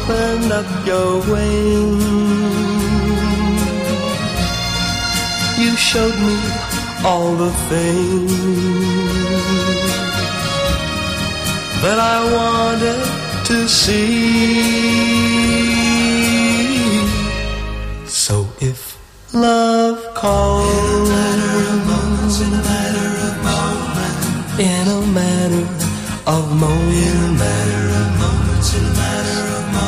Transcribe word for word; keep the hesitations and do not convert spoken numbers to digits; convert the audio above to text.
open up your wings. You showed me all the things that I wanted to see. So if love calls, in a matter of moments, in a matter of moments, in a matter of moments, in a matter of moments, in a matter